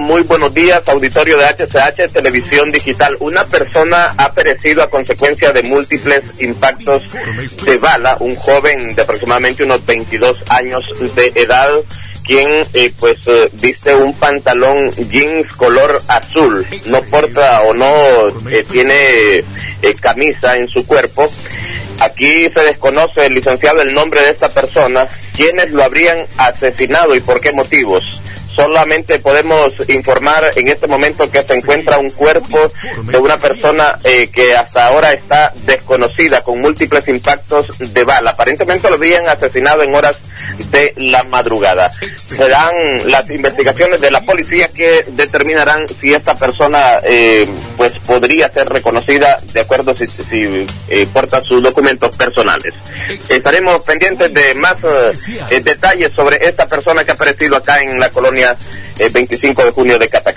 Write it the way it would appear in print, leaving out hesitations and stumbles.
muy buenos días, auditorio de HCH Televisión Digital. Una persona ha perecido a consecuencia de múltiples impactos de bala, un joven de aproximadamente unos 22 años de edad, quien viste un pantalón jeans color azul, no porta o no tiene camisa en su cuerpo. Aquí se desconoce, licenciado, el nombre de esta persona, quiénes lo habrían asesinado y por qué motivos. Solamente podemos informar en este momento que se encuentra un cuerpo de una persona que hasta ahora está desconocida, con múltiples impactos de bala. Aparentemente lo habían asesinado en horas de la madrugada. Serán las investigaciones de la policía que determinarán si esta persona podría ser reconocida de acuerdo si porta sus documentos personales. Estaremos pendientes de más detalles sobre esta persona que ha aparecido acá en la colonia 25 de junio de Catacán.